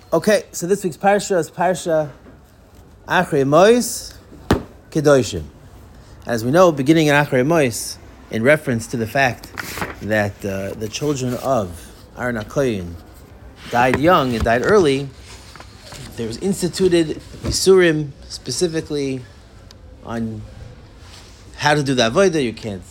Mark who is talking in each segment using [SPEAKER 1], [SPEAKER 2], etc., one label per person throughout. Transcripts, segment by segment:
[SPEAKER 1] Okay, so this week's parsha is Parsha Achrei Mos Kedoshim. As we know, beginning in Achrei Mos, in reference to the fact that the children of Aaron HaKohen died young and died early, there was instituted Isurim specifically on how to do the avodah.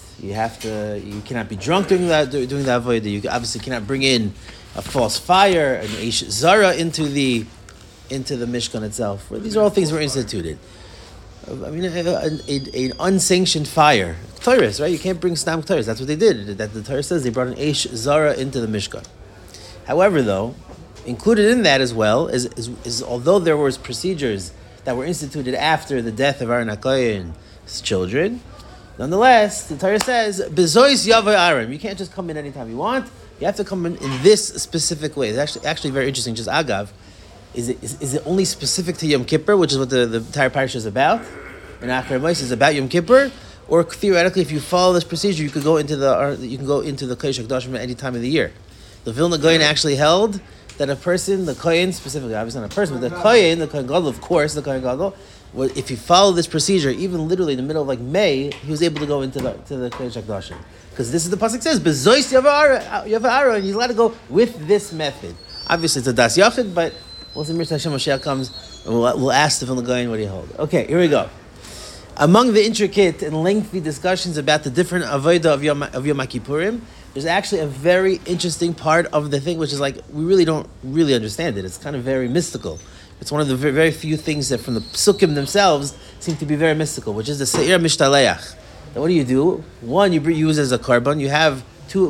[SPEAKER 1] You cannot be drunk doing the avodah. You obviously cannot bring in a false fire, an eish zara into the Mishkan itself. These are all things that were instituted. I mean, an unsanctioned fire, Torahs, right? You can't bring stam Torahs. That's what they did. That the Torah says they brought an eish zara into the Mishkan. However, though, included in that as well is although there was procedures that were instituted after the death of Aaron HaKohen's children, nonetheless, the Torah says bezois yavai Aaron. You can't just come in anytime you want. You have to come in this specific way. It's actually very interesting. Just agav, is it only specific to Yom Kippur, which is what the entire parsha is about? And Achrei Mos is about Yom Kippur, or theoretically, if you follow this procedure, you can go into the Kodesh HaKodashim at any time of the year. The Vilna Gaon actually held that a person, the Kohen specifically, obviously not a person, but the Kohen Gadol, of course, the Kohen Gadol, if you follow this procedure, even literally in the middle of like May, he was able to go into the Kodesh HaKodashim. Because this is the pasuk says, Bezois Yavah, and he's allowed to go with this method. Obviously, it's a Das Yachid, but we'll see Mir Hashem Moshiach comes, and we'll ask the Vilna Gaon what he holds. Okay, here we go. Among the intricate and lengthy discussions about the different avodah of Yom HaKippurim, there's actually a very interesting part of the thing, which is like, we really don't really understand it. It's kind of very mystical. It's one of the very, very few things that from the psukim themselves seem to be very mystical, which is the Seir Mishtaleach. Now what do? One, you use as a korban. You have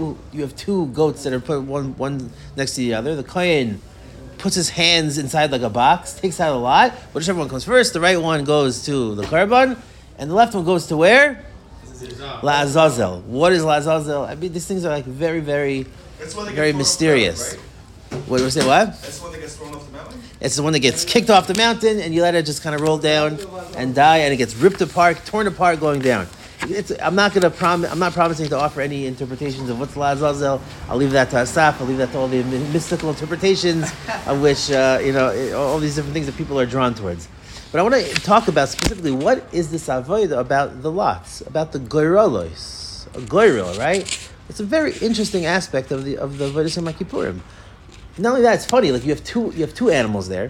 [SPEAKER 1] two goats that are put one next to the other. The kohen puts his hands inside like a box, takes out a lot. Whichever one comes first, the right one goes to the korban, and the left one goes to where? La'azazel. What is La'azazel? I mean, these things are like very, very, very mysterious. What do we say? What?
[SPEAKER 2] That's the one that gets thrown off the mountain?
[SPEAKER 1] It's the one that gets kicked off the mountain, and you let it just kind of roll down and die, and it gets ripped apart, torn apart, going down. I'm not promising to offer any interpretations of what's La'azazel. I'll leave that to Asaf. I'll leave that to all the mystical interpretations of which all these different things that people are drawn towards. But I want to talk about specifically what is this avodah about the lots, about the goyrolos, a goyrol, right? It's a very interesting aspect of the avodah Yom Kippurim. Not only that, it's funny. Like you have two animals there.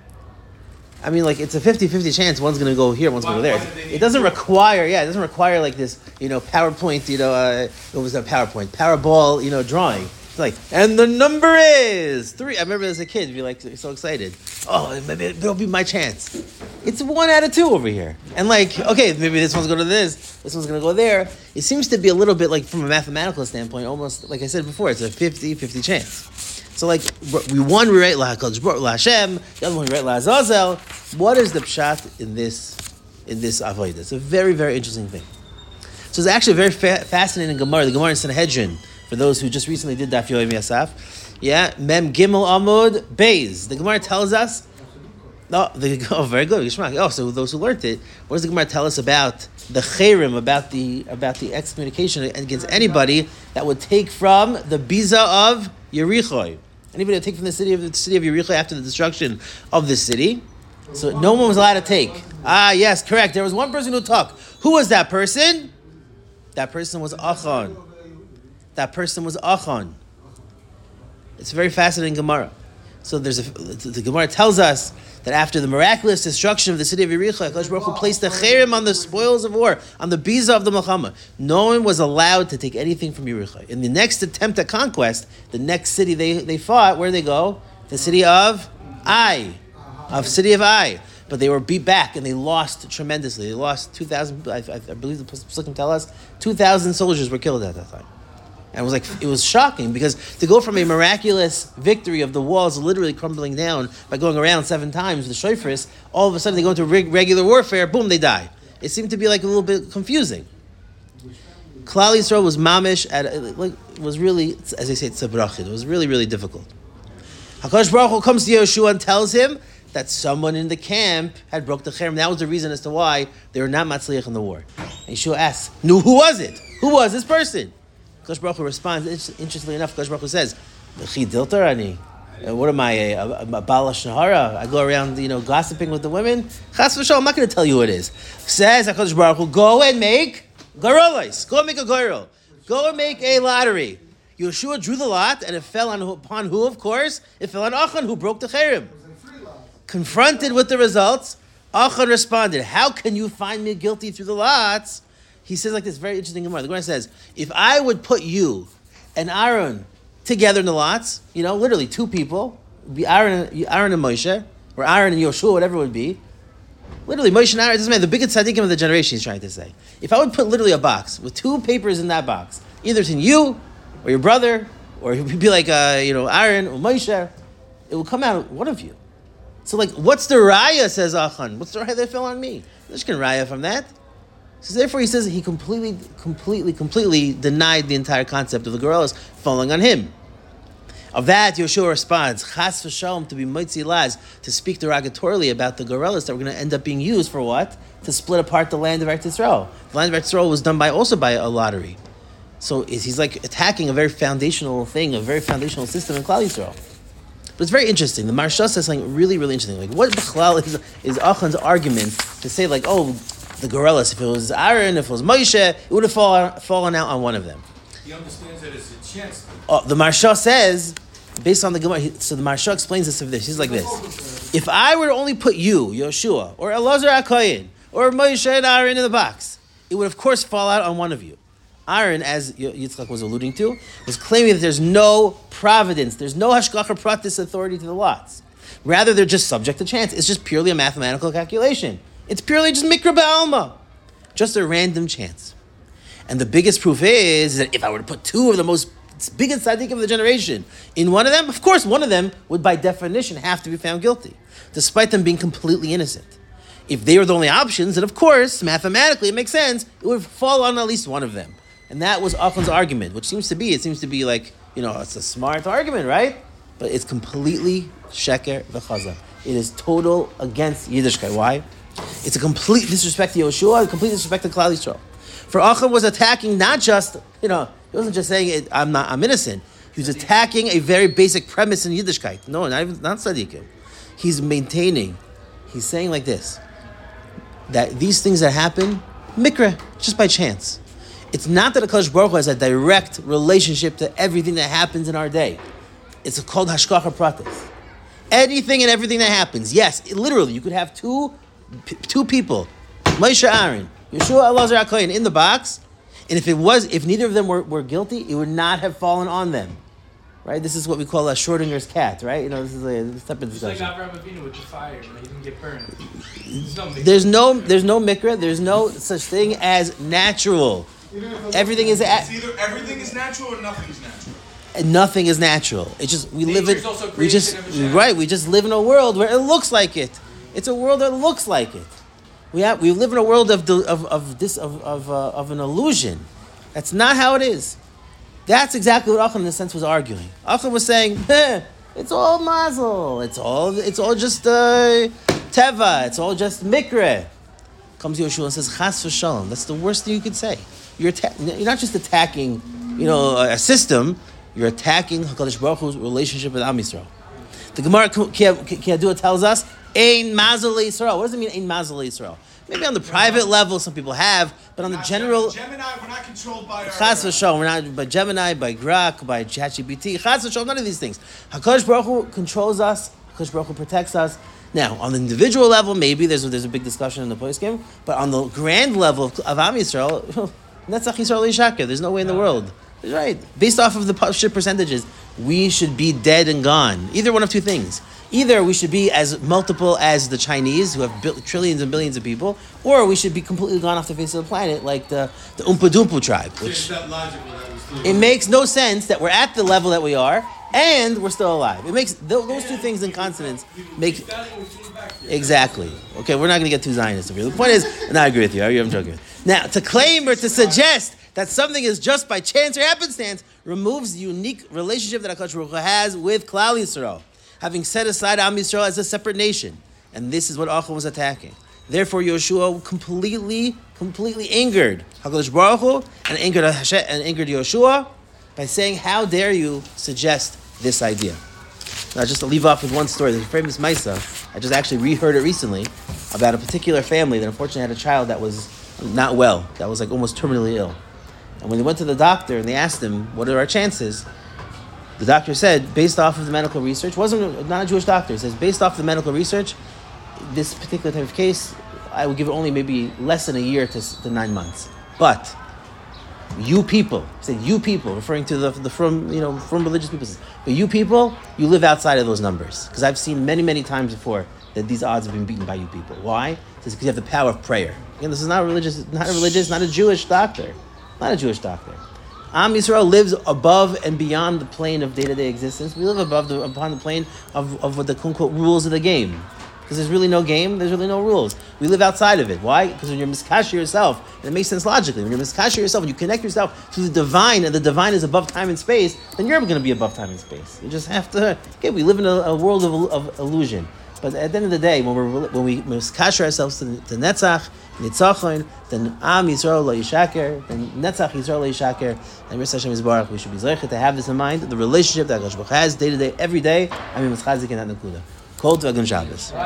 [SPEAKER 1] I mean, like it's a 50-50 chance one's going to go here, one's going to go there. It doesn't require like this, PowerPoint, what was that PowerPoint? Powerball, drawing. It's like, and the number is 3. I remember as a kid, you'd be like so excited. Oh, maybe it'll be my chance. It's 1 out of 2 over here. And like, okay, maybe this one's going to this one's going to go there. It seems to be a little bit like from a mathematical standpoint, almost like I said before, it's a 50-50 chance. So like, we write Hashem, the other one we write La'azazel. What is the pshat in this avodah? It's a very, very interesting thing. So it's actually a very fascinating Gemara, the Gemara in Sanhedrin, for those who just recently did Daf Yomi Asaf. Yeah, Mem Gimel Amud Beis. The Gemara tells us, very good. So those who learned it, what does the Gemara tell us about the chayrim, about the excommunication against anybody that would take from the biza of Yericho? Anybody that take from the city of Yericho after the destruction of the city? So no one was allowed to take. Yes, correct. There was one person who took. Who was that person? That person was Achan. It's a very fascinating Gemara. So the Gemara tells us that after the miraculous destruction of the city of Yericho, HaKadosh Baruch Hu placed the cherem on the spoils of war, on the biza of the Milchama. No one was allowed to take anything from Yericho. In the next attempt at conquest, the next city they fought, where did they go? The city of Ai. But they were beat back and they lost tremendously. They lost 2,000, I believe the Psukim tell us, 2,000 soldiers were killed at that time. And it was shocking because to go from a miraculous victory of the walls literally crumbling down by going around 7 times with the shofars, all of a sudden they go into regular warfare, boom, they die. It seemed to be like a little bit confusing. Klal Yisrael was mamish it was really, as they say, tzabrachid. It was really, really difficult. HaKadosh Baruch Hu comes to Yeshua and tells him that someone in the camp had broke the cherem. That was the reason as to why they were not matzliach in the war. And Yeshua asks, "No, who was it? Who was this person?" Kadosh Baruch Hu responds, interestingly enough, Kadosh Baruch Hu says, "V'chi diltar ani." What am I, a Baal Shahara? I go around, gossiping with the women. Chas v'shalom, I'm not going to tell you who it is. Says HaKadosh Baruch Hu, go and make goros. Go and make a goro. Go and make a lottery. Yeshua drew the lot, and it fell upon who, of course? It fell on Achan, who broke the cherem. Confronted with the results, Achan responded, how can you find me guilty through the lots? He says like this, very interesting Gemara. The Gemara says, if I would put you and Aaron together in the lots, literally two people, be Aaron and Moshe, or Aaron and Yoshua, whatever it would be. Literally, Moshe and Aaron, it doesn't matter, the biggest tzaddikim of the generation, he's trying to say. If I would put literally a box with two papers in that box, either between you or your brother, or it would be like, Aaron or Moshe, it will come out one of you. So what's the raya, says Achan? What's the raya that fell on me? There's no raya from that. So therefore he says he completely denied the entire concept of the gorillas falling on him. Of that, Yeshua responds, Chas v'shalom, to be moitzi laz, to speak derogatorily about the gorillas that were going to end up being used for what? To split apart the land of Eretz Yisrael. The land of Eretz Yisrael was done also by a lottery. So he's attacking a very foundational thing, a very foundational system in Klal Yisrael. But it's very interesting. The Maharsha says something really, really interesting. What B'chlal is Achan's argument to say the gorillas, if it was Aaron, if it was Moshe, it would have fallen out on one of them.
[SPEAKER 2] He understands that it's a chance.
[SPEAKER 1] The Maharsha says, based on the Gemara, so the Maharsha explains this of this. He's like this. If I were to only put you, Yoshua, or Elazar HaKohen, or Moshe and Aaron in the box, it would of course fall out on one of you. Aaron, as Yitzchak was alluding to, was claiming that there's no providence, there's no hashgacha pratis authority to the lots. Rather, they're just subject to chance. It's just purely a mathematical calculation. It's purely just mikra ba'alma, just a random chance. And the biggest proof is that if I were to put two of the most biggest tzaddikim of the generation in one of them, of course one of them would by definition have to be found guilty, despite them being completely innocent. If they were the only options, then of course, mathematically, it makes sense, it would fall on at least one of them. And that was Achan's argument, which seems to be it's a smart argument, right? But it's completely sheker v'chazak. It is total against Yiddishkeit. Why? It's a complete disrespect to Yoshua, a complete disrespect to Klal Yisrael. For Achan was attacking not just, he wasn't just saying I'm innocent. He was attacking a very basic premise in Yiddishkeit. No, not tzaddikim. He's saying like this, that these things that happen, mikra, just by chance. It's not that HaKadosh Baruch Hu has a direct relationship to everything that happens in our day. It's called hashgacha pratis. Anything and everything that happens. Yes, literally, you could have two people, Moshe Aaron, Yeshua Elazar HaKohen in the box, and if neither of them were guilty, it would not have fallen on them. Right? This is what we call a Schrodinger's cat, right? This is a separate discussion.
[SPEAKER 2] It's like Avraham Avinu with the fire, he didn't get burned.
[SPEAKER 1] There's no mikra, there's no such thing as natural. Everything is
[SPEAKER 3] either everything is natural or nothing is natural.
[SPEAKER 1] And nothing is natural. It's just we
[SPEAKER 2] Nature's
[SPEAKER 1] live in
[SPEAKER 2] also
[SPEAKER 1] we just we just live in a world where it looks like it. It's a world that looks like it. We live in a world of an illusion. That's not how it is. That's exactly what Achan in a sense was arguing. Achan was saying, it's all mazel. It's all just teva. It's all just mikra. Comes Yoshua and says, chas v'shalom. That's the worst thing you could say. You're not just attacking, a system. You're attacking HaKadosh Baruch Hu's relationship with Am Yisrael. The Gemara Kiyadua tells us, ein mazel Yisrael. What does it mean, ein mazel Yisrael? Maybe on the private level, some people have, but on the general...
[SPEAKER 3] Gemini, we're not controlled by our...
[SPEAKER 1] Chas v'shalom, we're not by Gemini, by Grok, by ChatGPT. Chas v'shalom, none of these things. HaKadosh Baruch Hu controls us. HaKadosh Baruch Hu protects us. Now, on the individual level, maybe there's a big discussion in the poskim, but on the grand level of Am Yisrael, Netzach Yisrael Yishakir. There's no way in the world. Right. Based off of the ship percentages, we should be dead and gone. Either one of two things. Either we should be as multiple as the Chinese, who have trillions and billions of people, or we should be completely gone off the face of the planet, like the Oompa Doompa tribe. Which it makes no sense that we're at the level that we are, and we're still alive. It makes those two things in consonance make exactly. Okay, we're not going to get too Zionist over here. The point is, and I agree with you. I'm joking. Now, to claim or to suggest that something is just by chance or happenstance removes the unique relationship that HaKadosh Baruch Hu has with Klal Yisrael, having set aside Am Yisrael as a separate nation. And this is what Achan was attacking. Therefore, Yoshua completely angered HaKadosh Baruch Hu and angered Yoshua by saying, how dare you suggest this idea? Now, just to leave off with one story, there's a famous Maisa. I just actually reheard it recently about a particular family that unfortunately had a child that was not well, that was like almost terminally ill. And when they went to the doctor and they asked him, what are our chances? The doctor said, based off of the medical research, not a Jewish doctor, he says, based off the medical research, this particular type of case, I would give it only maybe less than a year to 9 months. But you people, he said you people, referring to the from religious people, but you people, you live outside of those numbers. Because I've seen many, many times before that these odds have been beaten by you people. Why? It's because you have the power of prayer. Again, this is not a Jewish doctor. Not a Jewish doctor. Am Yisrael lives above and beyond the plane of day-to-day existence. We live upon the plane of what the quote-unquote rules of the game. Because there's really no game, there's really no rules. We live outside of it. Why? Because when you're miskasher yourself, and it makes sense logically, when you're miskasher yourself, and you connect yourself to the divine, and the divine is above time and space, then you're going to be above time and space. You just have to, we live in a world of illusion. But at the end of the day, when we miskasher ourselves to Netzach, Nitzachon, then Am Yisrael lo Yishaker, then Netzach Yisrael lo Yishaker, and Rizal Hashem Yisbarach, we should be zeichet to have this in mind, the relationship that HaKadosh Baruch Hu has day to day, every day, I mean, Mitzchazik in that Nakuda. Kol Tvagim Shabbos.